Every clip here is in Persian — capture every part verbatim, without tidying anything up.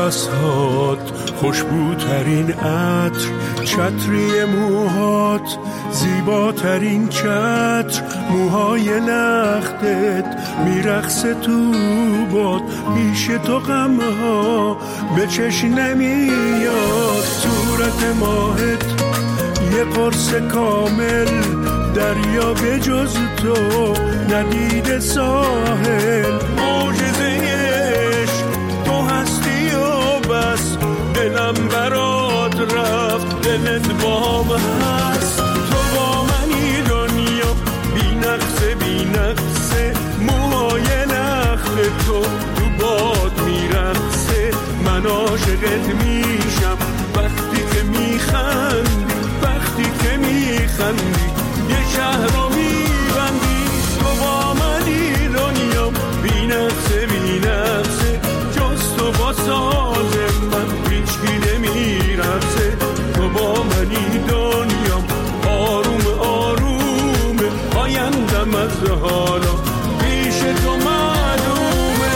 نفسهات خوشبوترین عطر، چتری موهات زیباترین چتر، موهای لختت میرقصه تو باد، پیش تو غمها به چشم نمیاد. صورت ماهت یه قرص کامل، دریا به جز تو ندیده ساحل. معجزه عشق تو هستی و بس، دلم برات رفت دلت بام هست. تو با منی دنیا بی نقصه بی نقصه، موهای نخل تو تو باد میرقصه. من عاشقت میشم وقتی که میخندی، وقتی که میخندی یه شهر رو میبندی. تو با منی دنیا بی نقصه بی نقصه، جز تو با ساز من هیچکی نمیرقصه. تو با منی دنیا آروم آروم، آیندم از حالا پیش تو معلومه.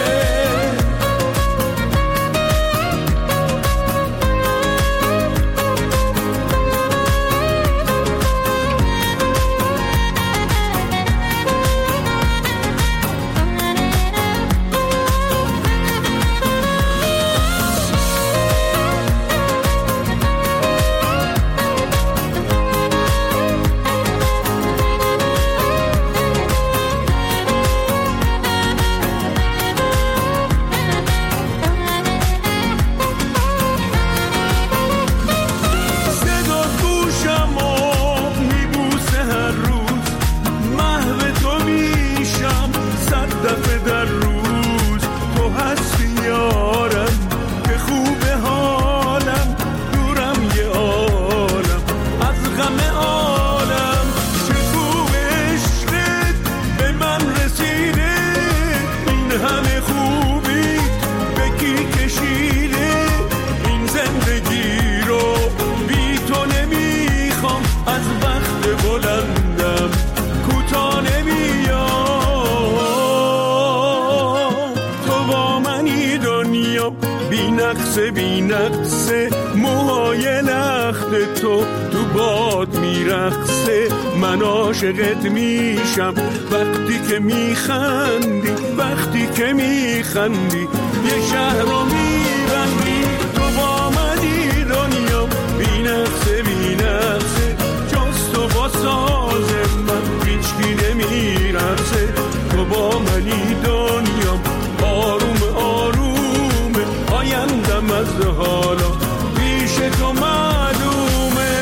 بی نقصه موهای لخت تو تو باد میرقصه. من عاشقت میشم وقتی که میخندی، وقتی که میخندی یه شهر رو میبندی. تو با منی دنیا بی نقصه بی نقصه، جز تو با ساز من هیچکی نمیرقصه. تو با منی دنیا آروم آروم، آیندم از حالا پیش تو معلومه.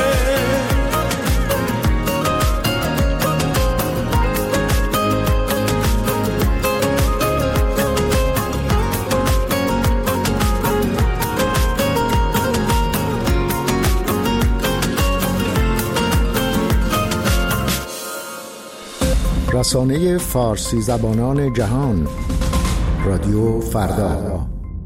رسانه فارسی زبانان جهان، رادیو فردا.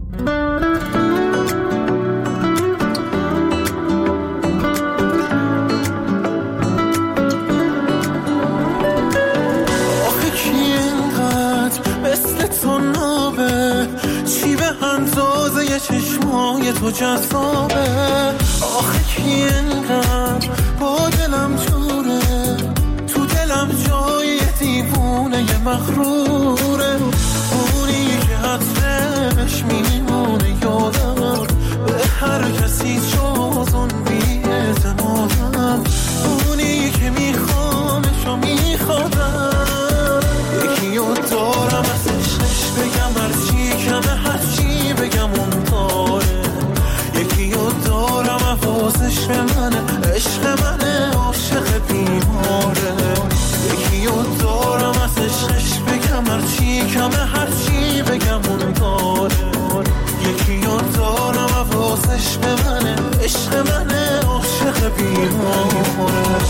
چشمای تو جذابه، آخه کی انقدر با دلم جوره، تو دلم جای دیوونه مغروره. اونی که عطرش میمونه یادم، به هر کسی جز اون بی‌اعتمادم. اونی که میخوامش و میخوادم، یکی رو دارم از عشقش بگم هرچی کمه، هرچی بگم اون داره. یکی رو دارم حواسش به منه، عشق منه، عاشق بیماره. یکی رو دارم از عشقش بگم هرچی کمه، هرچی بگم اون داره. یکی رو دارم حواسش به منه، عشق منه، عاشق بیماره.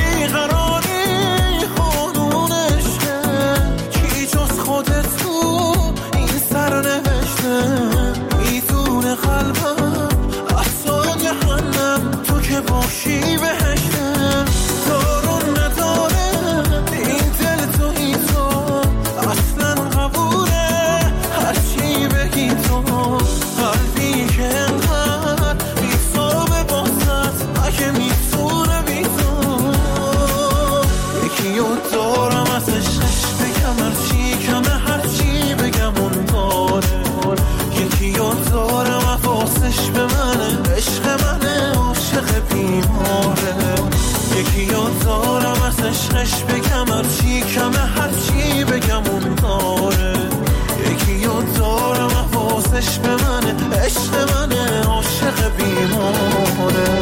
خودت تو خوشی بهشتم دارون نداره این دل توی تو اصلا قبوله هرچی بگی تو قلبی که انقدر بی‌صابه بازت اگه میتونه بی تو یکی رو دارم از عشقش بگم هرچی کمه هرچی بگم اون داره یکی رو دارم حواسش به منه عشق منه عاشق بیماره یکی رو دارم از عشقش بگم هرچی کمه هرچی بگم اون داره یکی رو دارم حواسش به منه عشق منه عاشق بیماره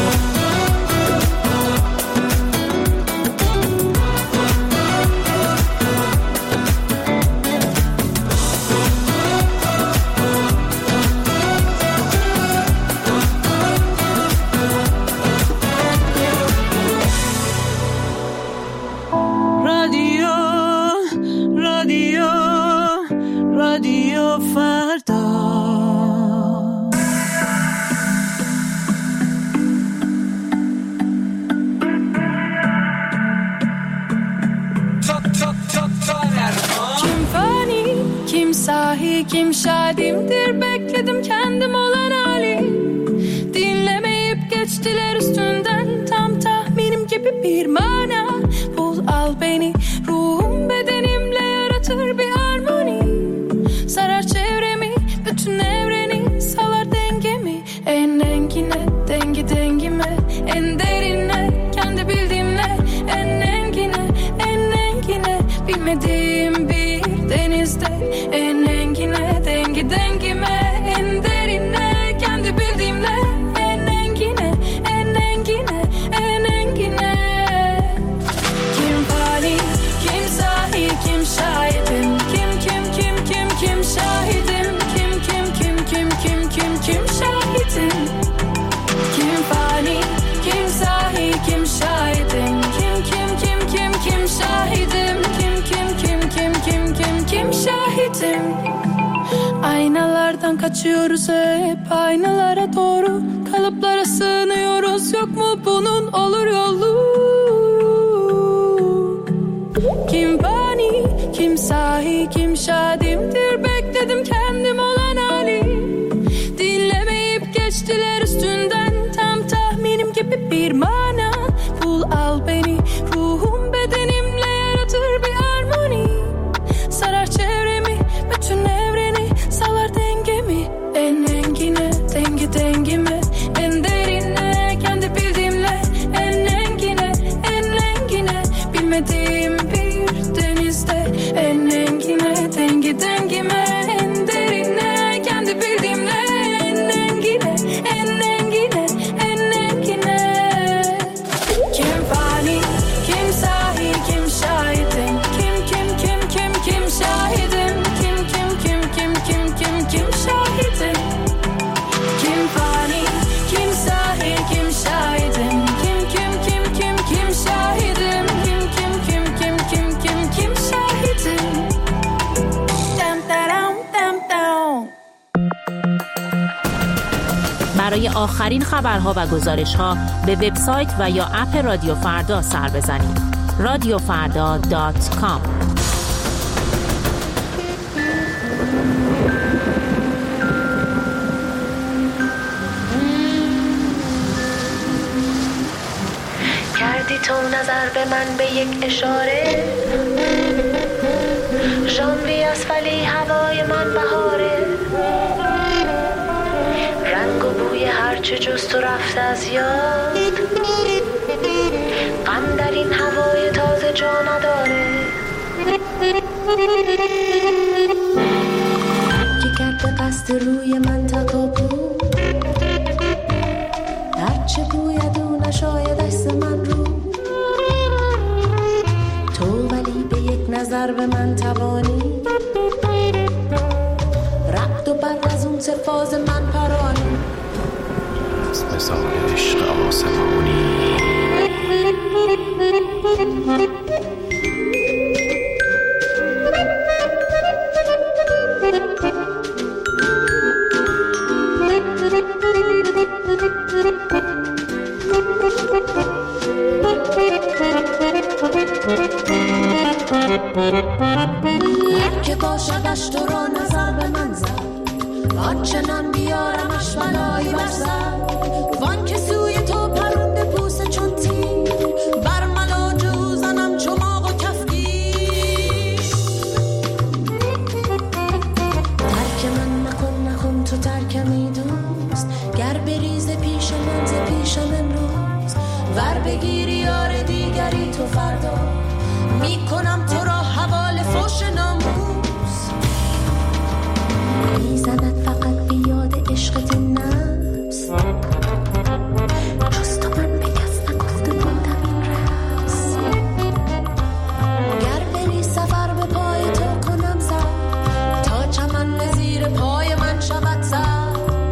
Kim şadimdir bekledim kendim olan hali dinlemeyip geçtiler üstünden tam tahminim gibi bir mana bul al beni ruhum bedenimle yaratır bir harmoni sarar çevremi bütün evreni salar dengemi en engine dengi dengime en derine kendi bildiğimle en engine en engine bilmediğim bir denizde en engine dengi dengime en derine kendi bildiğimle en engine en engine en engine kim fani kim sahi kim şahidim kim kim kim kim kim şahidim kim kim kim kim kim kim kim şahidim kim fani kim sahi kim şahidim kim kim kim kim kim şahidim kim kim kim kim kim kim kim şahidim aynalardan kaçıyoruz hep aynalara doğru kalıplara sığınıyoruz yok mu bunun olur yolu kim fani kim sahi kim şadimdir bekledim kendim olan hali dinlemeyip geçtiler üstünden tam tahminim gibi bir mana bul al beni ruhum bedenimle yaratır bir harmoni sarar çevremi bütün evreni salar dengemi en engine dengi dengime en derine kendi bildiğimle en engine en engine bilmediğim bir denizde en engine dengi dengime en derine kendi bildiğimle en engine en engine en engine kim fani kim sahi kim şahidim kim kim kim kim kim şahidim kim kim kim kim kim kim kim şahidim kim fani kim sahi kim şahidim kim kim kim kim kim şahidim kim kim kim kim kim kim kim şahidim dam dam dam dam برای آخرین خبرها و گزارش‌ها به وبسایت و یا اپ رادیو فردا سر بزنید رادیو فردا دات کام کردی تو نظر به من به یک اشاره ژانویه است ولی هوای من بهاره رنگ و بوی هرچه جز تو رفته از یاد غم در این هوای تازه جا نداره که کرده قصد روی من تکابو هرچه بوید او نشاید عکس من رو تو ولی به یک نظر به من توانی رقد و برق از اون سه فاز من پرانی از مثال عشق آسمانی ببری تو فردا میکنم تو را حوال فوش ناموس میزند فقط بیاد عشقت نفس جز تو من به کس نگفته بودم این رمز گر بری سفر به پای تو کنم سر تا چمن به زیر پای من شود سر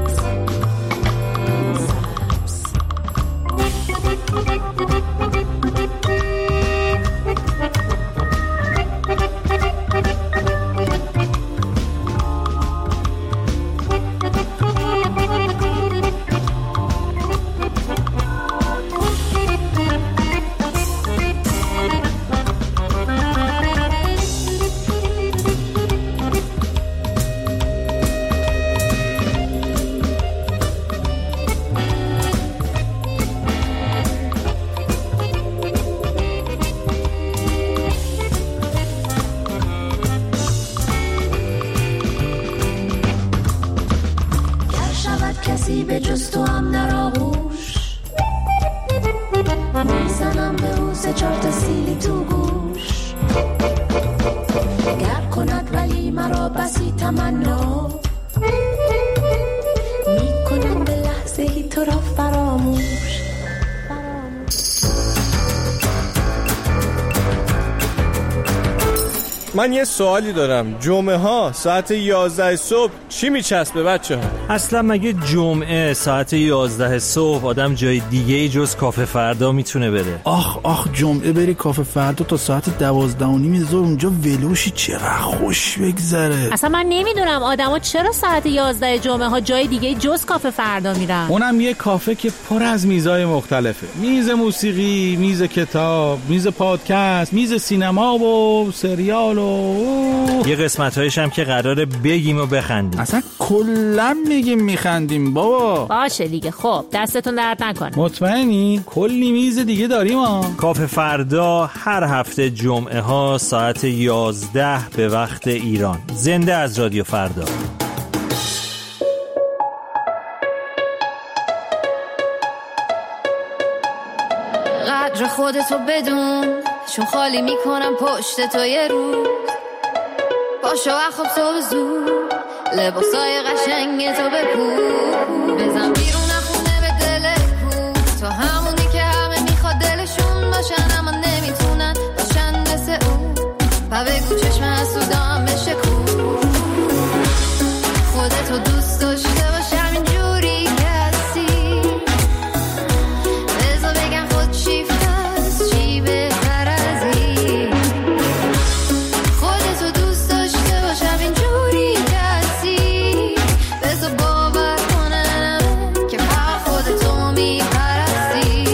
کسی به جز تو هم در آغوش میزنم به او سه چار تا سیلی تو گوش گر کند ولی مرا بسی تمنا میکنم به لحظه ای تو را فراموش. من یه سوالی دارم، جمعه ها ساعت یازده صبح چی میچسبه بچه ها؟ اصلا مگه جمعه ساعت یازده صبح آدم جای دیگه ای جز کافه فردا میتونه بره؟ آخ آخ جمعه بری کافه فردا تا ساعت دوازده و نیم ظهر اونجا ولوشی چقدر خوش بگذره. اصلا من نمیدونم آدما چرا ساعت یازده جمعه ها جای دیگه جز کافه فردا میرن. اونم یه کافه که پر از میزای مختلفه، میز موسیقی، میز کتاب، میز پادکست، میز سینما و سریال و یه قسمت‌هایش هم که قراره بگیم و بخندیم. اصلا کلا میگیم میخندیم بابا. باشه دیگه، خب دستتون درد نکنه. مطمئنی؟ کلی میز دیگه داریم ها. کافه فردا هر هفته جمعه ها ساعت یازده به وقت ایران. زنده از رادیو فردا. قدر خودتو بدون، چون خالی میکنم پشت تو یه روز. باشو اخواب صبح زود، لباسای قشنگ تو بپوش. بزن بیرون خونه به دل کو، تو همونی که همه میخواد دلشون باشن اما نمیتونن باشن مثل اون. و بگو چشم حسودام بشه کو، خودتو دوست داشته باش همینجوری که هستی. بذار بگن خود چی فست چی بهتر از این. خودتو دوست داشته باش همینجوری که هستی. بذار باور کنن که فقط خودتو میپرستی.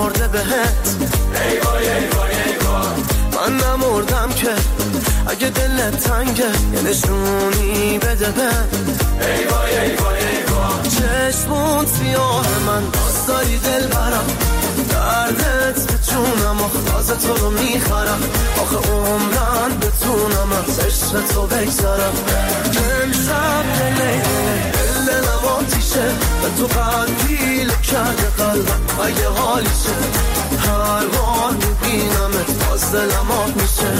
مرده بهت. ای وای ای وای ای وای من نمردم که اگه دلت تنگه یه نشونی بده بهم. ای وای ای وای ای وای چشمون سیاه من باز داری دل برم، دردت به جونم آخلاز تو رو میخرم، آخه عمرن بتونم از عشق تو بگذارم. امشب دلی دل دلم آتیشه به تو قلبیل کرده قلبم اگه حالیشه، هر بار میبینمت باز دلم آب میشه.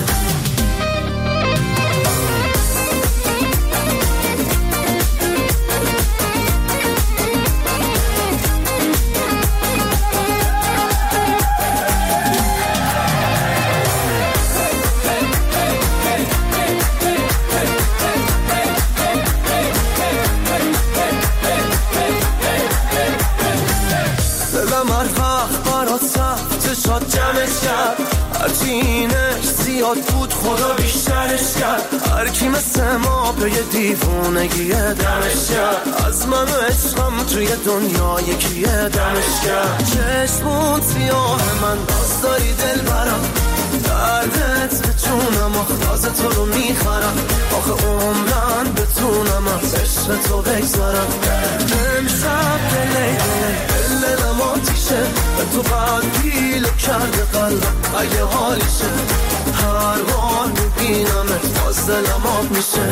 شاد جمعش کرد هرچی اینش زیاد بود خدا بیشترش کرد، هر کی مثل ما به یه دیوونگیه دمش کرد، از من و عشقم توی دنیا یکیه دمش کرد. چشمون سیاه من باز داری دل برم، دردت به جونم آخلاز تو رو میخرم، آخه عمرن بتونم از عشق تو بگذارم. امشب دلی دل دلم آتیشه به تو قلبیل کرده قلبم اگه حالیشه، هر بار میبینمت باز دلم آب میشه.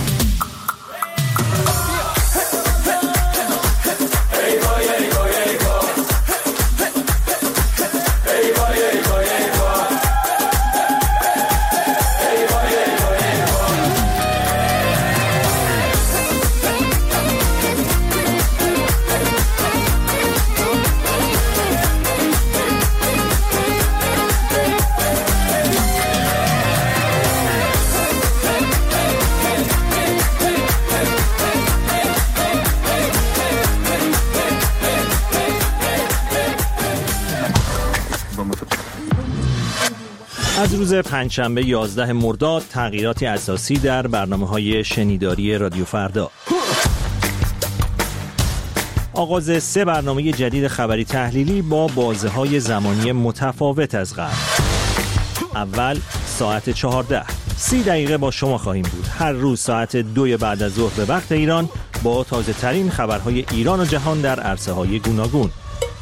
از روز پنجشنبه یازده مرداد تغییراتی اساسی در برنامه‌های شنیداری رادیو فردا. آغاز سه برنامه جدید خبری تحلیلی با بازه‌های زمانی متفاوت از قبل. اول ساعت چهارده، سی دقیقه با شما خواهیم بود. هر روز ساعت دو بعد از ظهر به وقت ایران با تازه ترین خبرهای ایران و جهان در عرصه‌های گوناگون.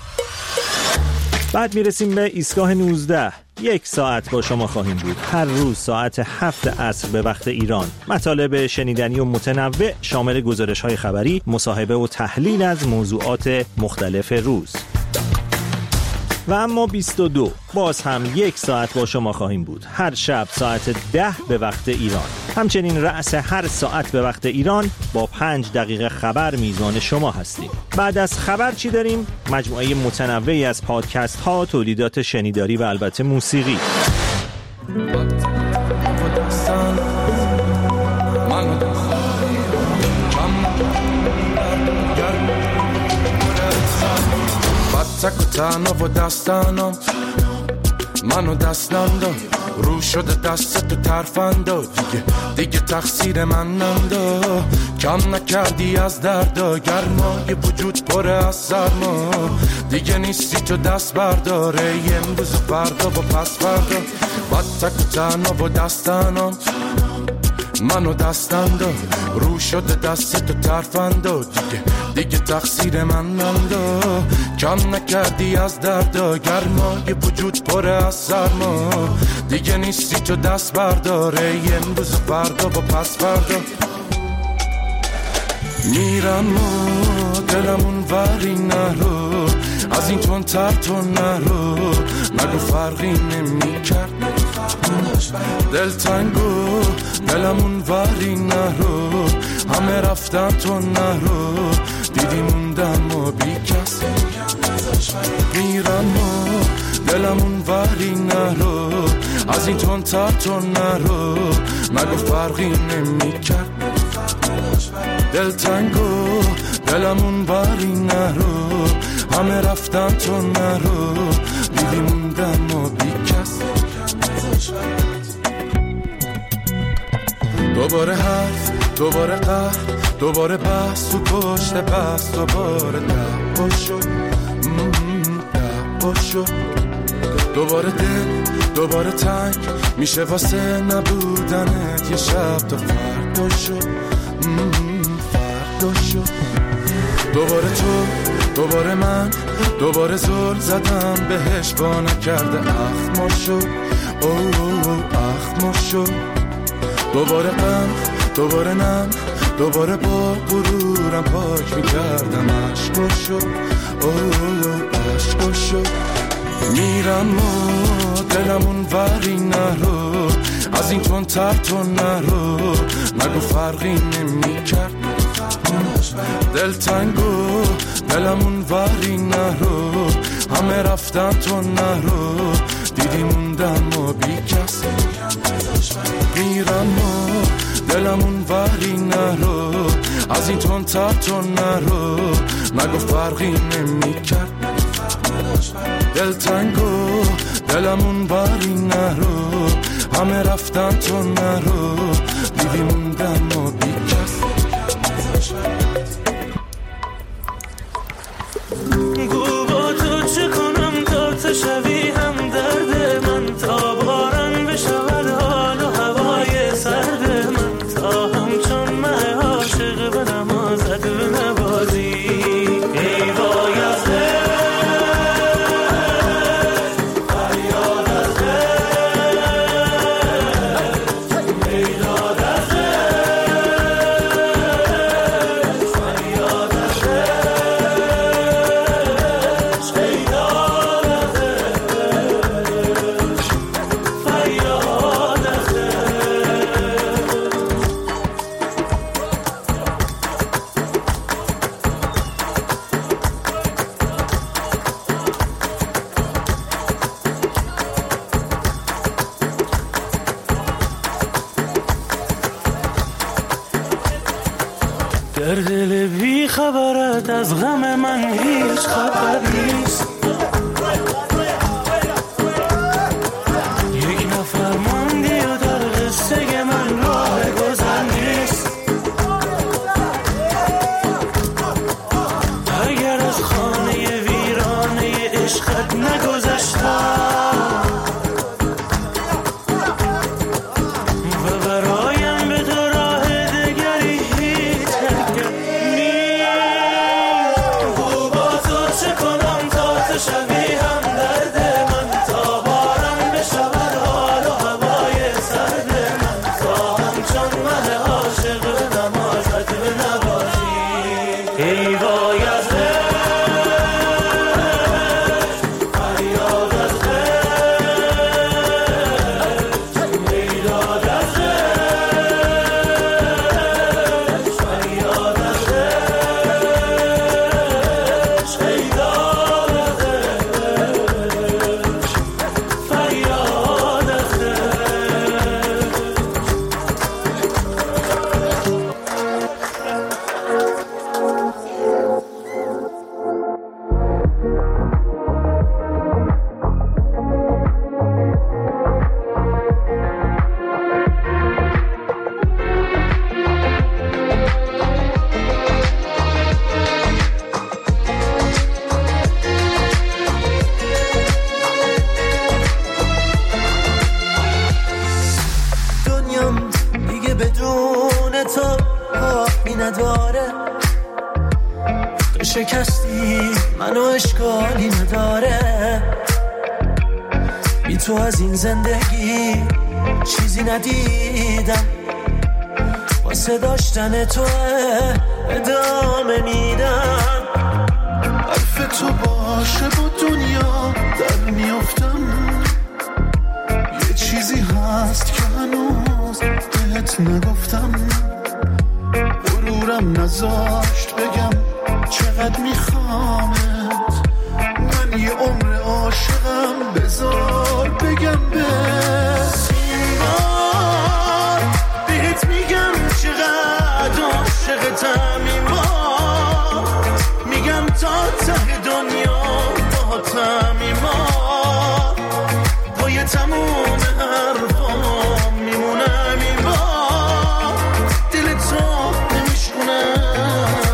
بعد میرسیم به ایستگاه نوزده، یک ساعت با شما خواهیم بود. هر روز ساعت هفت عصر به وقت ایران. مطالب شنیدنی و متنوع شامل گزارش‌های خبری، مصاحبه و تحلیل از موضوعات مختلف روز. و اما بیست و دو، باز هم یک ساعت با شما خواهیم بود. هر شب ساعت ده به وقت ایران. همچنین رأس هر ساعت به وقت ایران با پنج دقیقه خبر میزبان شما هستیم. بعد از خبر چی داریم؟ مجموعه متنوعی از پادکست ها، تولیدات شنیداری و البته موسیقی. تک و تنها و دستانم منو دستم داد، رو شده دست تو ترفندا، دیگه دیگه تقصیر من نندا، کم نکردی از دردا، گرمای وجود پره از سرما، دیگه نیستی تو دست برداره، امروز و فردا و پس فردا، بعد تک و تنها و دستانم منو دستم داد، رو شده دست تو ترفندا، دیگه دیگه تقصیر من نندا، کم نکردی از دردا، گرمای وجود پره از سرما، دیگه نیستی تو دست برداره، امروز و فردا و پس فردا. میرم و دلمون وری نرو، از این تون تر تو نرو، نگو فرقی نمی کرد دل تنگو، دلمون وری نرو، همه رفتن تو نرو، دیدی موندم و بی کس. میرم و دلمون وری نرو، از این تون تر تو نرو، نگو فرقی نمی کرد دل تنگو، دلمون وری نرو، همه رفتن تو نرو، دیدی موندم و بی کس. دوباره حرف، دوباره قهر، دوباره بحث و پشت بحث، دوباره دعوا شد خوش شد. دوباره دل دوباره تنگ میشه واسه نبودنت. یه شب تا فردا شد، فردا شد. دوباره تو دوباره من دوباره زل زدم بهش با نکرده اخم شد. اوه اخم شد. دوباره غم دوباره نم دوباره با غرورم پاک میکردم عشق شد. اوه عشق شد. میرم و دلمون وری نرو، از این تون تر تو نرو، نگو فرقی نمی کرد. دل تنگو دلمون وری نرو، همه رفتن تو نرو، دیدی موندم و بی کس. میرم و دلمون وری نرو، از این تون تر تو نرو، نگو فرقی نمی کرد. دل تنگو دلمون باری نرو، همه رفتن تو نرو، دیدی موندم و بی کس. گو با تو چه کنم تا تو شوی هم درد من، تا باران بشود حال و هوای سرد من، تا همچون من عاشق به نمازت بنوازی. ای وای از در دل بی خبرت از غم من هیچ خبر نیست. یک نفر ماندی و در قصه من راه گذر نیست. اگر از خانه ویرانه عشقت نگذشتم و برایم به تو راه دگری هیچ نگه نیست. گو با تو چه کنم تا تو شوی هم درد من، تا بارم بشود حال و هوای سرد من، تا همچون من عاشق به نمازت بنوازی. ای وای از نداره، تو شکستی منو اشکالی نداره. بی تو از این زندگی چیزی ندیدم، واسه داشتن تو ادامه میدم. حرف تو باشه با دنیا در میافتم، یه چیزی هست که هنوز بهت نگفتم. غرورم نذاشت بگم چقدر میخوامت، من یه عمر عاشقم، بذار بگم به سیمار بهت میگم چقدر عاشقتم. ایمان میگم تا ته دنیا باهاتم. ایمان پای تموم حرفام میمونم. ایمان دل تو نمیشکنم.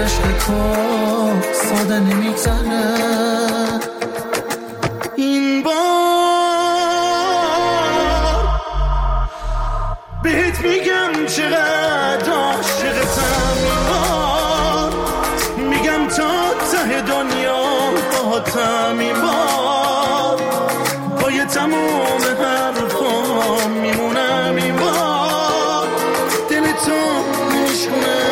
عشق تو ساده نمیگذره. این بار بهت میگم چقدر عاشقتم، این بار میگم تا ته دنیا باهاتم، این بار با یه تموم حرفام میمونم، این بار دل تو میشکنم.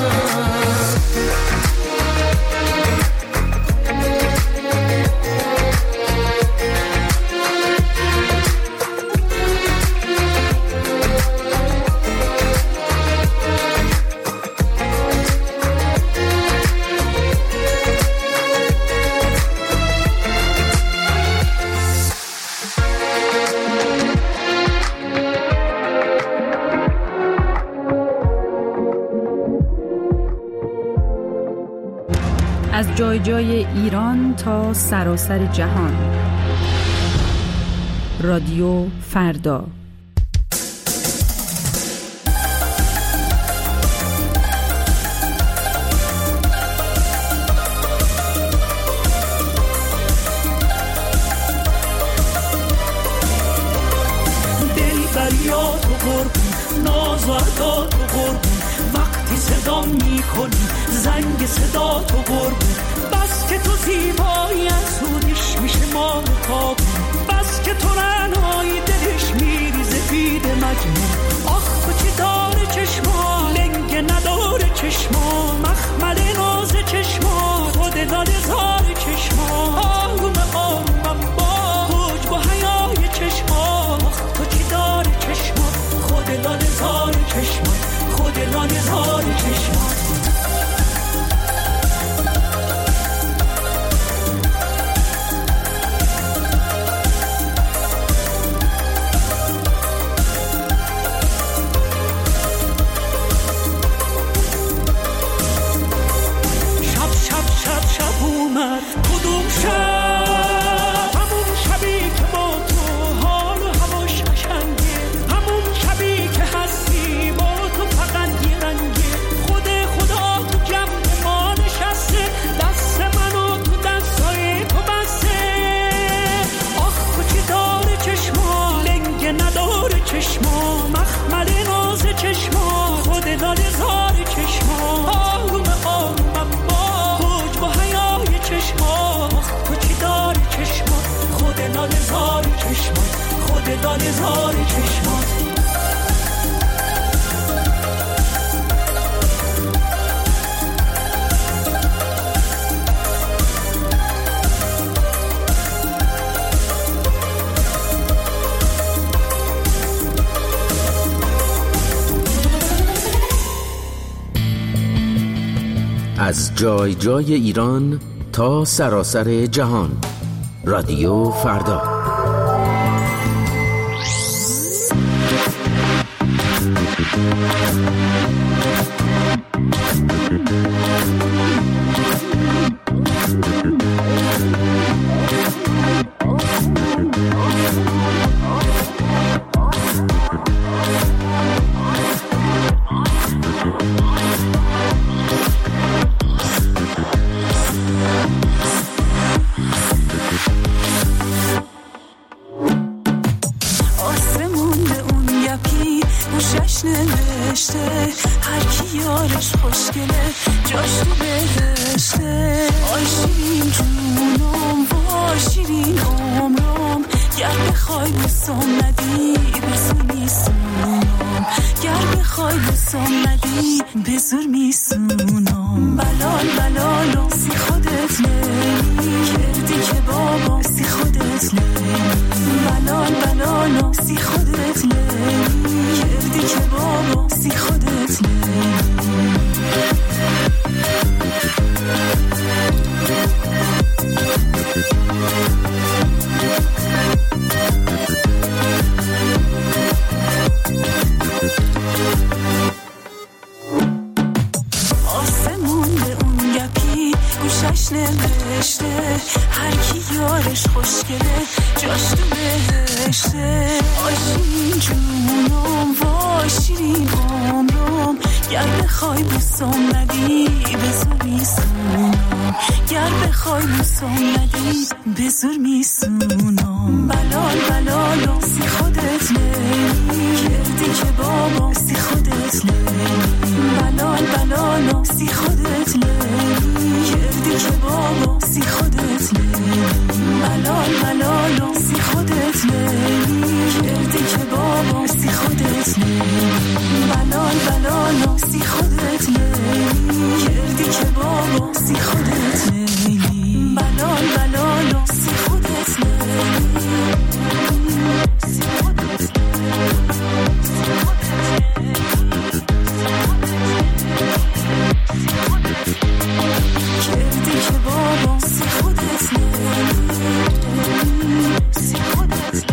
از جای جای ایران تا سراسر جهان. رادیو فردا. دلبریات و قربون، ناز و عدات و قربون، وقتی صدا میکنی زنگ صدا تو قربون، بس که تو زیبایی از سودش میشه مال تابون، بس که تو رنایی دلش میریزه بید مجنون. آخ تو چی داره چشما، لنگه نداره چشما، مخمل ناز چشما، خود لاله زار چشما، آروم آرومم با حجب و حیای چشما. آخ تو چی داره چشما، خود لاله زار چشما، خود لاله زار چشما. کدوم شب، همون شبی که با تو حال و هواش قشنگه، همون شبی که هستی با تو فقط یه رنگه، خود خدا تو جمع ما نشسته، دست منو تو دستای تو بسته. آخ تو چی داره چشما، لنگه نداره چشما، مخمل ناز چشما، خود لاله زار چشما، آروم آرومم با حجب و حیای چشما. تو چی داری چشما، خود لاله زار چشما، خود لاله زار چشما. از جای جای ایران تا سراسر جهان. رادیو فردا. هر کی یارش خوشگله جاش تو بهشته. آی شیرین جونم وای شیرین عمرم، گر بخوای بسام ندی بزور میسونم، گر بخوای بسام ندی بزور میسونم. بلال بلالم سی خودت لیلی کردی که بابا سی خودت لیلی. بلال بلالم سی خودت لیلی کردی که بابا سی خودت لیلی. آسمون به اون گپی گوشش نوشته، هر کی یارش خوشگله جاش تو بهشته. آی شیرین جونم وای شیرین عمرم، گر بخوای بوسم ندی به زور میسونم گر بخوای بوسم ندی به زور میسونم بلال بلالو سی خودت لیلی کردی که بابا سی خودت لیلی بلال بلالو سی خودت لیلی کردی که بابا سی خودت لیلی بلال بلالو سی خودت لیلی کردی که بابا سی خودت لیلی بلال بلالو سی خودت لیلی کردی که بابا سی خودت لیلی بلال بلالو سی خودت لیلی سی خودت کردی که بابا سی خودت لیلی سی خودت سی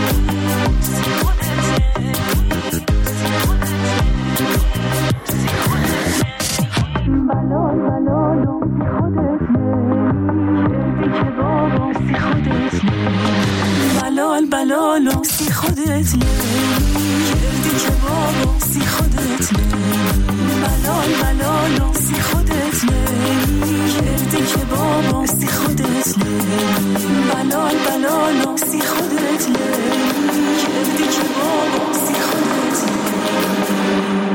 بلال بلالو سی خودت لیلی کردی که بابا سی خودت لیلی بلال بلالو سی خودت لیلی کردی که بابا سی خودت لیلی بلال بلالو سی خودت لیلی کردی که بابا سی خودت لیلی بلال بلالو سی خودت لیلی کردی که بابا سی خودت لیلی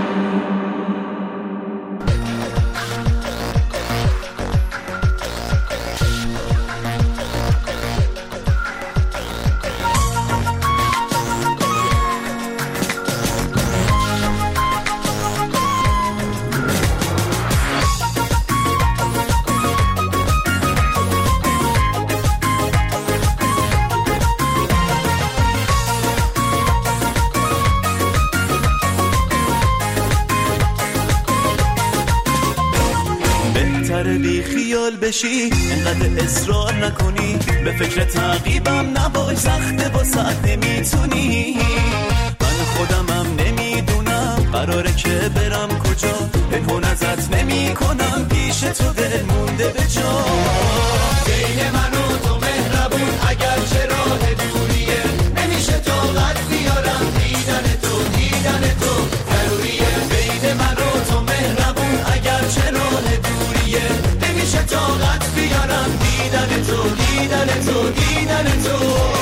بی خیال بشی انقدر اصرار نکنی به فکر تعقیبم نباش سخته با ساعت نمیتونی من خودمم نمیدونم قراره که برم کجا پنهون ازت نمی کنم پیش تو دل مونده به جا بین من و تو مهربون اگر چه راه دوریه نمیشه طاقت بیارم دیدن تو دیدن تو ضروریه بین من و تو مهربون اگر چه راه دوریه نمیشه طاقت بیارم دیدن تو دیدن تو دیدن تو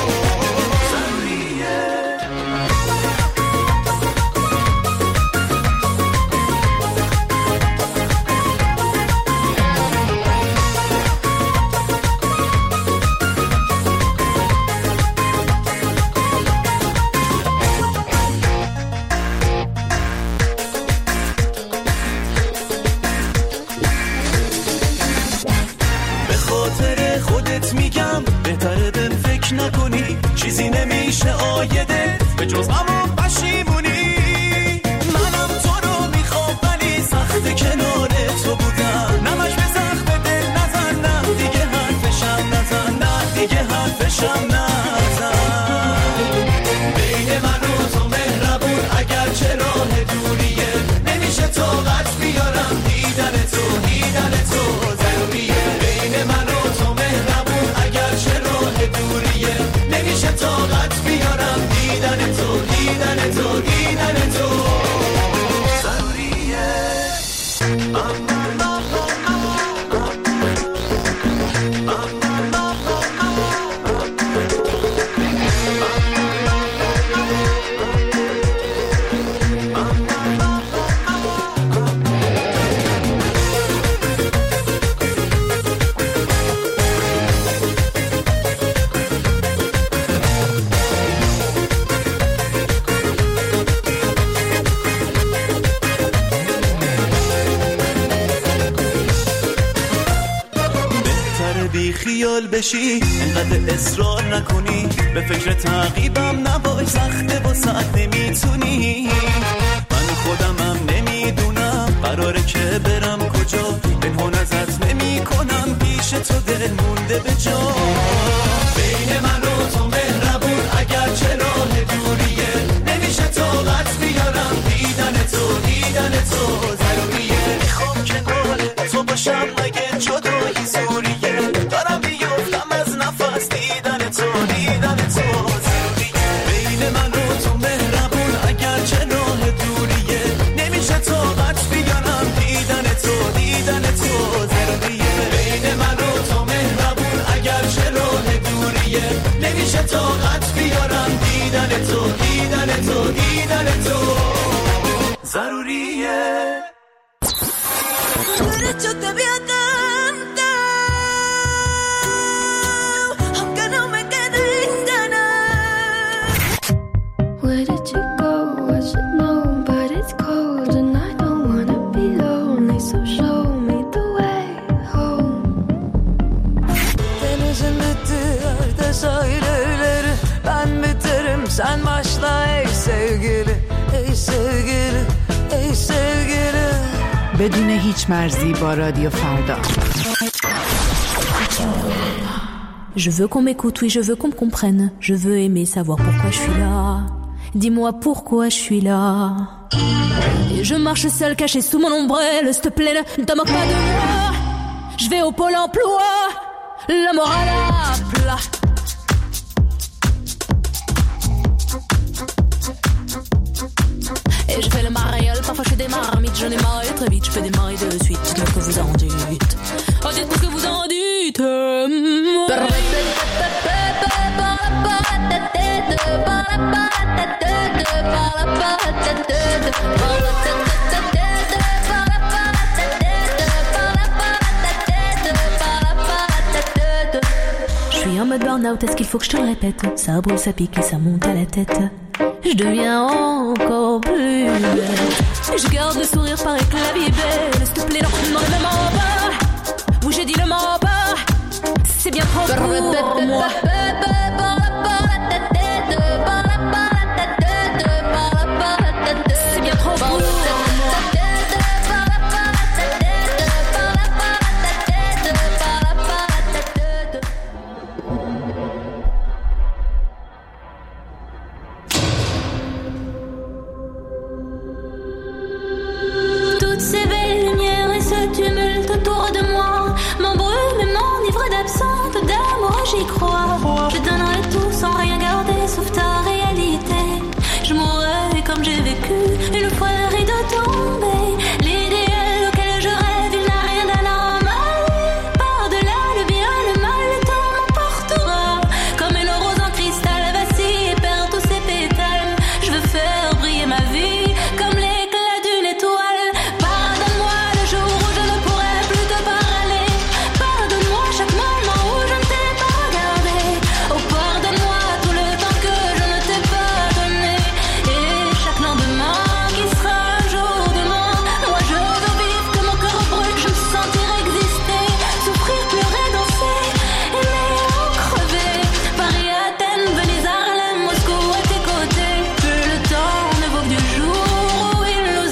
نکنی چیزی نمیشه آیده به جز اما پشیمونی منم تو رو میخوام ولی سخت کنار تو بودم نمش به سخت دل نزن نه دیگه حرفشم نزن نه دیگه حرفشم نزن بین من و تو مهربون اگر چه راه دوریه نمیشه طاقت بیارم دیدن تو دیدن تو ضروریه بین من و تو مهربون اگر چه راه دوریه نمیشه طاقت بیارم دیدن تو دیدن تو دیدن تو ضروریه خیال بشی انقدر اصرار نکنی به فکر تعقیبم نباش سخته با ساعت نمیتونی من خودمم نمیدونم قراره که برم کجا پنهون ازت نمی کنم پیش تو دل مونده به جا بین من و تو مهربون اگر چه راه دوریه نمیشه طاقت بیارم دیدن تو دیدن تو ضروریه میخوام کنار تو باشم مگه جدایی زوریه دارم بیفتم از نفس دیدن تو دیدن تو ضروریه بین من و تو مهربون اگر چه راه دوریه نمیشه طاقت بیارم yo te vi a cantar, aunque no me quede en ganas. Where did you go? I should know, but it's cold and I don't wanna be lonely, so show me the way home. Denizin bittiği yerde sahilleri, ben biterim sen başla ey sevgili, ey sevgili, ey sevgili. بدون هیچ مرزی با رادیو فردا. Je veux qu'on m'écoute, oui, je veux qu'on me comprenne. Je veux aimer, savoir pourquoi je suis là. Dis-moi pourquoi je suis là. Et je marche seule, cachée sous mon ombrelle. S'il te plaît, ne te moque pas de moi. Je vais au pôle emploi, la morale à plat. Et je fais le mariole, parfois je fais des marmites. J'en ai marre très vite, je fais des maris de suite. Dites-moi ce que vous en dites. Oh, dites-moi ce que vous en dites. Je suis en mode burn-out, est-ce qu'il faut que je te le répète? Ça brûle, ça pique et ça monte à la tête. Je deviens encore plus belle. Je garde le sourire, paraît que la vie est belle. S'il te plaît, non, non, ne m'en pas. Oui, j'ai dit ne m'en pas. C'est bien trop pour moi. C'est bien trop pour moi. J'y crois, je donnerai tout sans rien garder sauf ta réalité. Je mourrai comme j'ai vécu une fois le rideau tombé. L'idéal auquel je rêve, il n'a rien d'anormal. Par-delà le bien, le mal, le temps m'emportera. Comme une rose en cristal vacille et perd tous ses pétales. Je veux faire briller ma vie comme l'éclat d'une étoile. Pardonne-moi le jour où je ne pourrai plus te parler. Pardonne-moi chaque moment où je ne t'ai pas. Oh, pardonne-moi tout le temps que je ne t'ai pas donné. Et chaque lendemain qui sera un jour demain. Moi je veux vivre que mon cœur brûle, je me sentir exister. Souffrir, pleurer, danser, aimer ou crever. Paris, Athènes, Venise, Harlem, Moscou à tes côtés. Que le temps ne vaut que du jour où il nous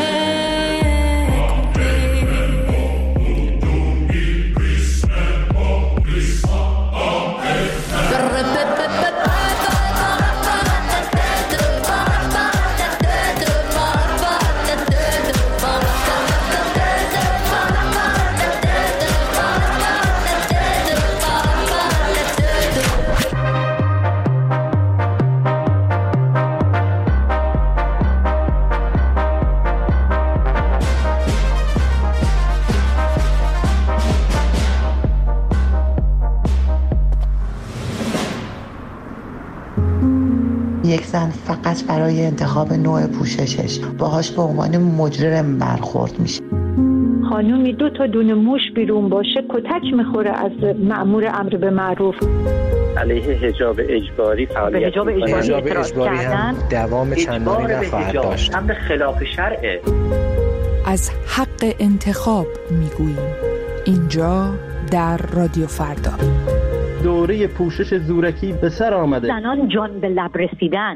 یک زن فقط برای انتخاب نوع پوششش باهاش به عنوان مجرم برخورد میشه. خانومی دو تا دونه موش بیرون باشه کتک میخوره از مأمور امر به معروف. علیه حجاب اجباری فعالیت به حجاب اجباری, حجاب اجباری هم دوام چندانی نخواهد داشت. امر خلاف شرعه. از حق انتخاب میگوییم اینجا در رادیو فردا. دوره پوشش زورکی به سر آمده. زنان جان به لب رسیدن.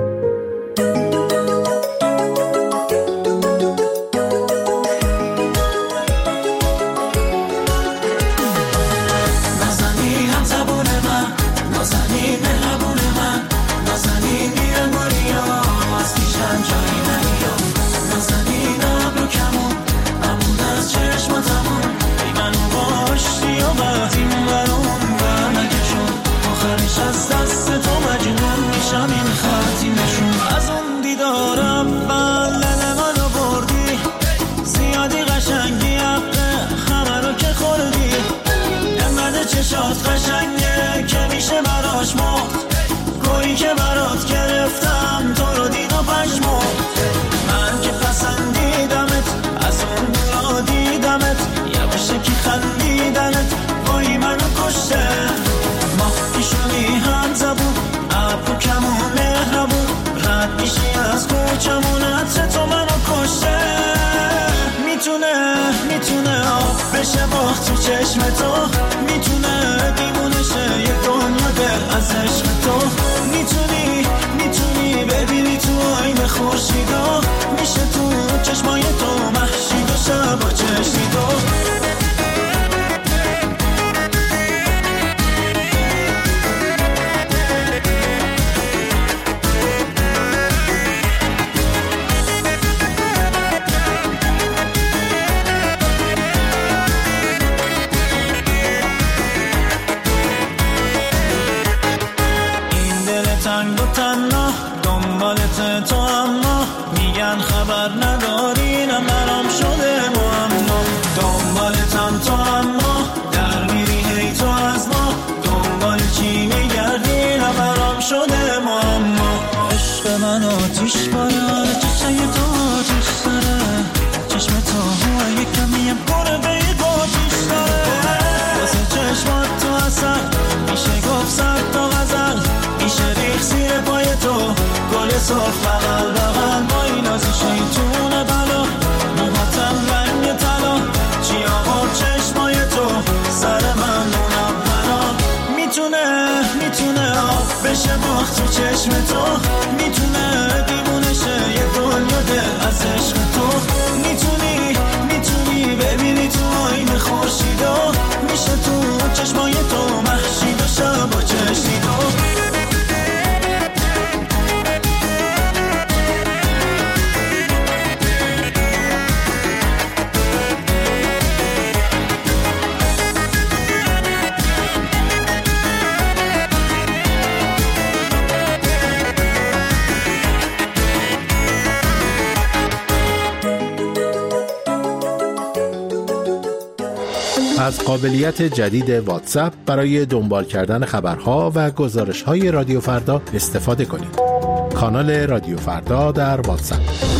نازنین هم زبون من، نازنین مهربون من، نازنین میرن گلیا از پیشم جایی نمیاد. نازنین ابرو کمون امون از چشماتمون ای منو باشتی و وقتی برون برنگشون آخرش از دست تو مجنون میشم این خط خبر نداری نه برام شده معما دنبالتم تو اما در میری هی تو از ما دنبال چی میگردی نه برام شده معما عشق من آتیش باره چشای تو آتیش داره چشم تو هوا یک کمیم پره به یک آتیش داره واسه چشمات تو اصل میشه گفت سر تا غزل میشه ریخ زیر پای تو گل صاف بغل بغل با این آزی شیطون بلا موهاتم رنگ طلا چی آقا چشمای تو سر من اونم بنا میتونه میتونه آب بشه باخت تو چشم تو میتونه دیوونه شه یه دنیا دل از عشق تو میتونی میتونی ببینی تو آینه خورشیدا میشه تو چشمای تو محشید و شب با چشیدا از قابلیت جدید واتساپ برای دنبال کردن خبرها و گزارش‌های رادیو فردا استفاده کنید. کانال رادیو فردا در واتساپ.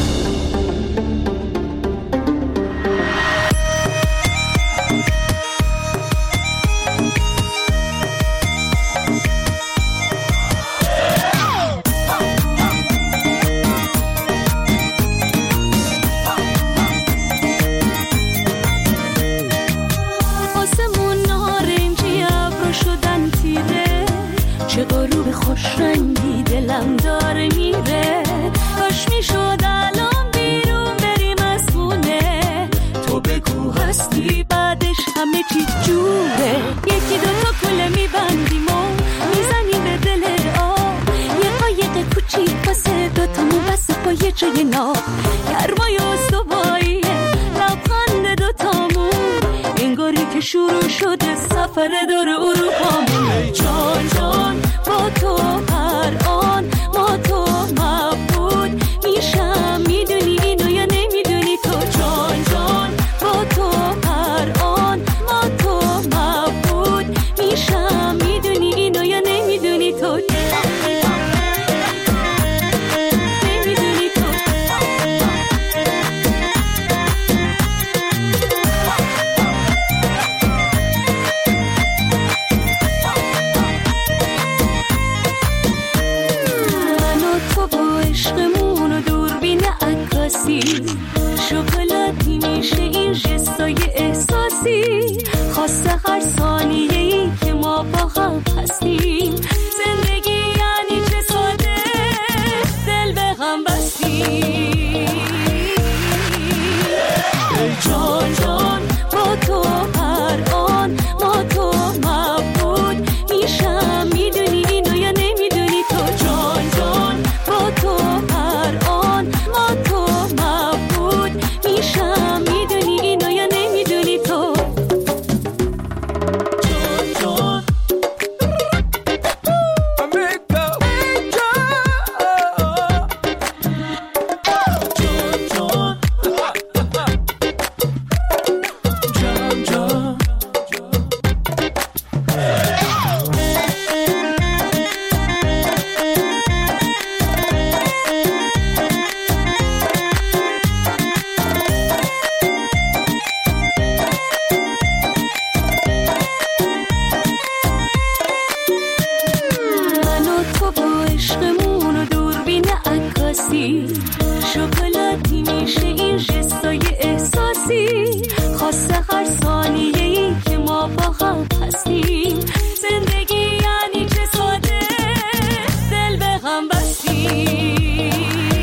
شروع شده سفر دور اروپا ای جان جان با تو هر آن ما تو مبود میشم میدونی اینو یا نمیدونی تو جان جان با تو هر آن ما تو مبود میشم میدونی اینو یا نمیدونی تو شکلاتی میشه این جستای احساسی خواسته هر ثانیه‌ای که ما با هم هستیم زندگی یعنی چه ساده دل به هم بستیم ای جان جان با تو هر آن ما تو مبود میشم میدونی اینو یا نمیدونی تو جان جان با تو هر آن ما تو مبود میشم میدونی اینو یا نمیدونی تو جان جان شکلاتی میشه این جستای احساسی خواسته هر ثانیه‌ای که ما با هم هستیم زندگی یعنی چه ساده دل به هم بستیم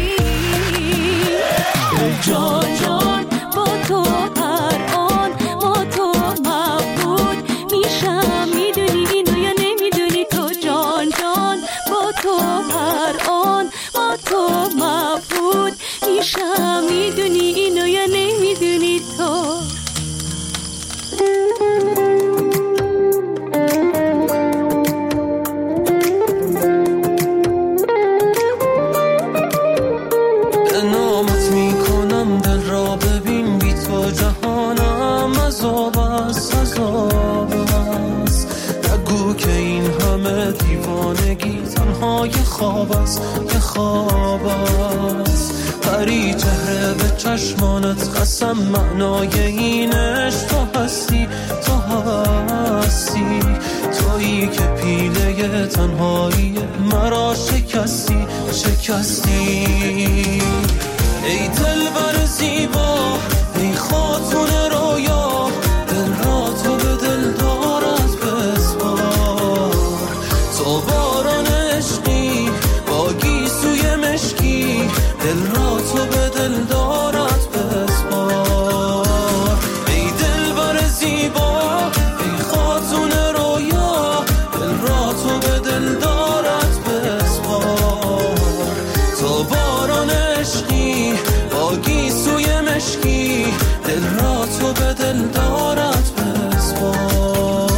جان جان با تو هر آن ما تو مبود میشم میدونی اینو یا نمیدونی تو جان جان با تو هر آن ما تو مبود میشم میدونی اینو یا نمیدونی تو نامت میکنم خواب است، یه خواب است. پری چهره به چشمانت قسم معنای این عشق تو هستی، تو هستی، تویی که پیله تنهایی مرا شکستی، شکستی. ای دلبر زیبا، ای خاتون رویا، دل را تو به دل دارد بسپار. تو باران عشقی با گیسوی مشکی، دل را تو به دل دارد بسپار. ای دلبر زیبا، ای خاتون رویا، دل را تو به دل دارد بسپار. تو باران عشقی با گیسوی مشکی، دل را تو به دل دارد بسپار.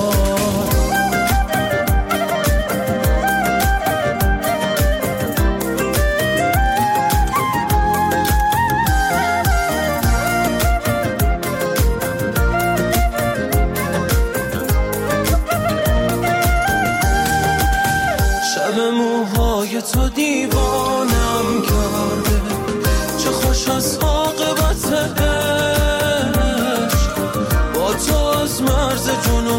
شب موهای تو دیوانم کرده، چه خوش از عاقبت عشق. با تو از مرز جنون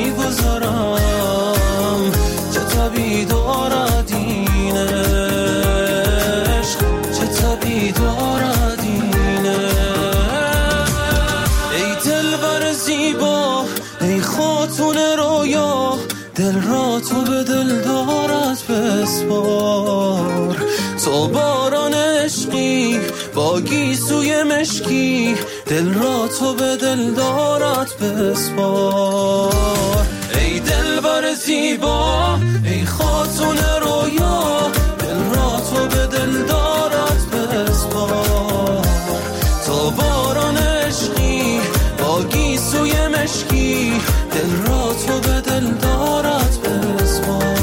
میگذرم، چه طبیع دارد این عشق، چه طبیع دارد این عشق. ای دلبر زیبا، ای خاتون رویا، دل را تو به دل دارد بسپار. تو باران عشقی با گیسوی مشکی، دل را تو به دل دارد بسپار. ای دلبر زیبا، ای خاتون رویا، دل را تو به دل دارد بسپار. تو باران عشقی با گیسوی مشکی، دل را تو به دل دارد بسپار.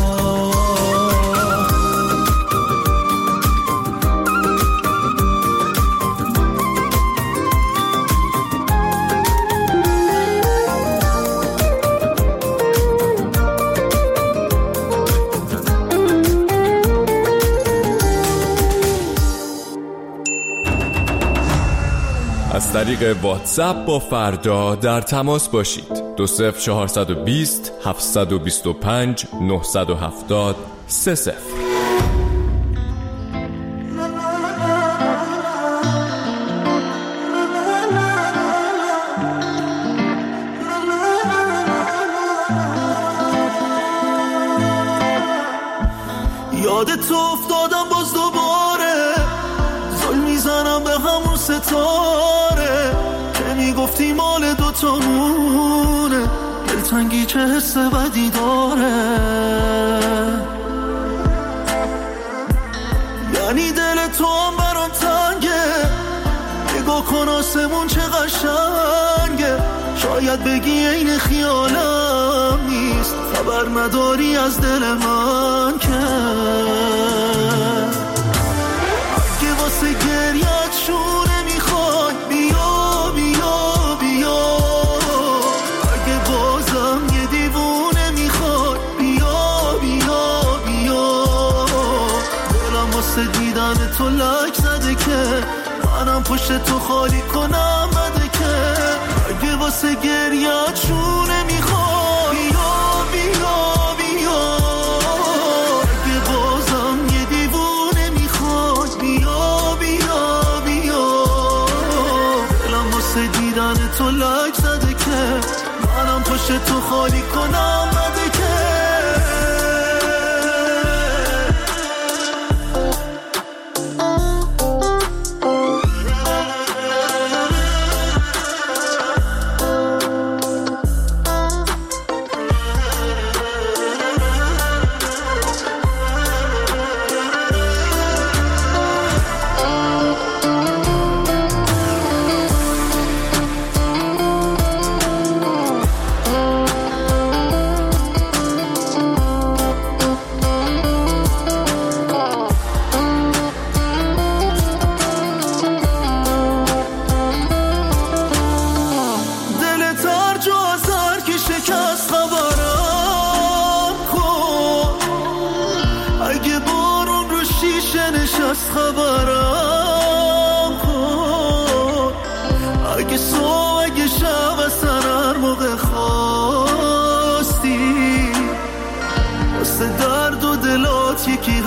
از طریق واتساپ با فردا در تماس باشید. دو صفر چهارصد و بیست هفتصد و بیست و پنج نهصد و هفتاد سه صفر. یادت افتادم باز دوباره، زل میزنم به همون ستاره که میگفتی مال دوتامونه. دلتنگی چه حس بدی داره، یعنی دل تو هم برام تنگه. نگاه کن آسمون چه قشنگه، شاید بگی این خیالم نیست، خبر نداری از دل من که. اگه واسه گریت شونه میخوای، بیا بیا بیا. اگه بازم یه دیوونه میخوای، بیا بیا بیا. دلم واسه دیدن تو لک زده که منم پشت تو خالی کنم بده که. اگه واسه گریت شونه میخوای، بیا بیا بیا. اگه بازم یه دیوونه میخوای، بیا بیا بیا. دلم واسه دیدن تو لک زده که منم پشت تو خالی کنم بده که.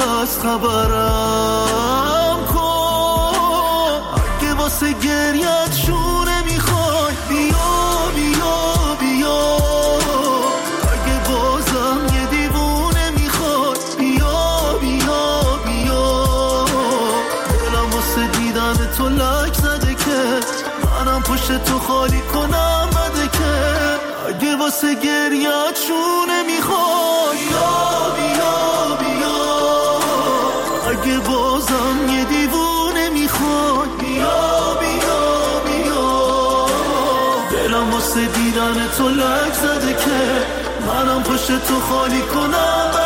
هست خبرم کن. اگه واسه گریت شونه میخوای بیا بیا بیا. اگه بازم یه دیوونه میخوای بیا بیا بیا. دلم واسه دیدن تو لک زده که منم پشت تو خالی کنم بده که. اگه واسه گریت شونه میخوای بیا بیا بیا. اگه بازم یه دیوونه میخوای بیا بیا بیا. دلم واسه دیدن تو لک زده که منم پشت تو خالی کنم.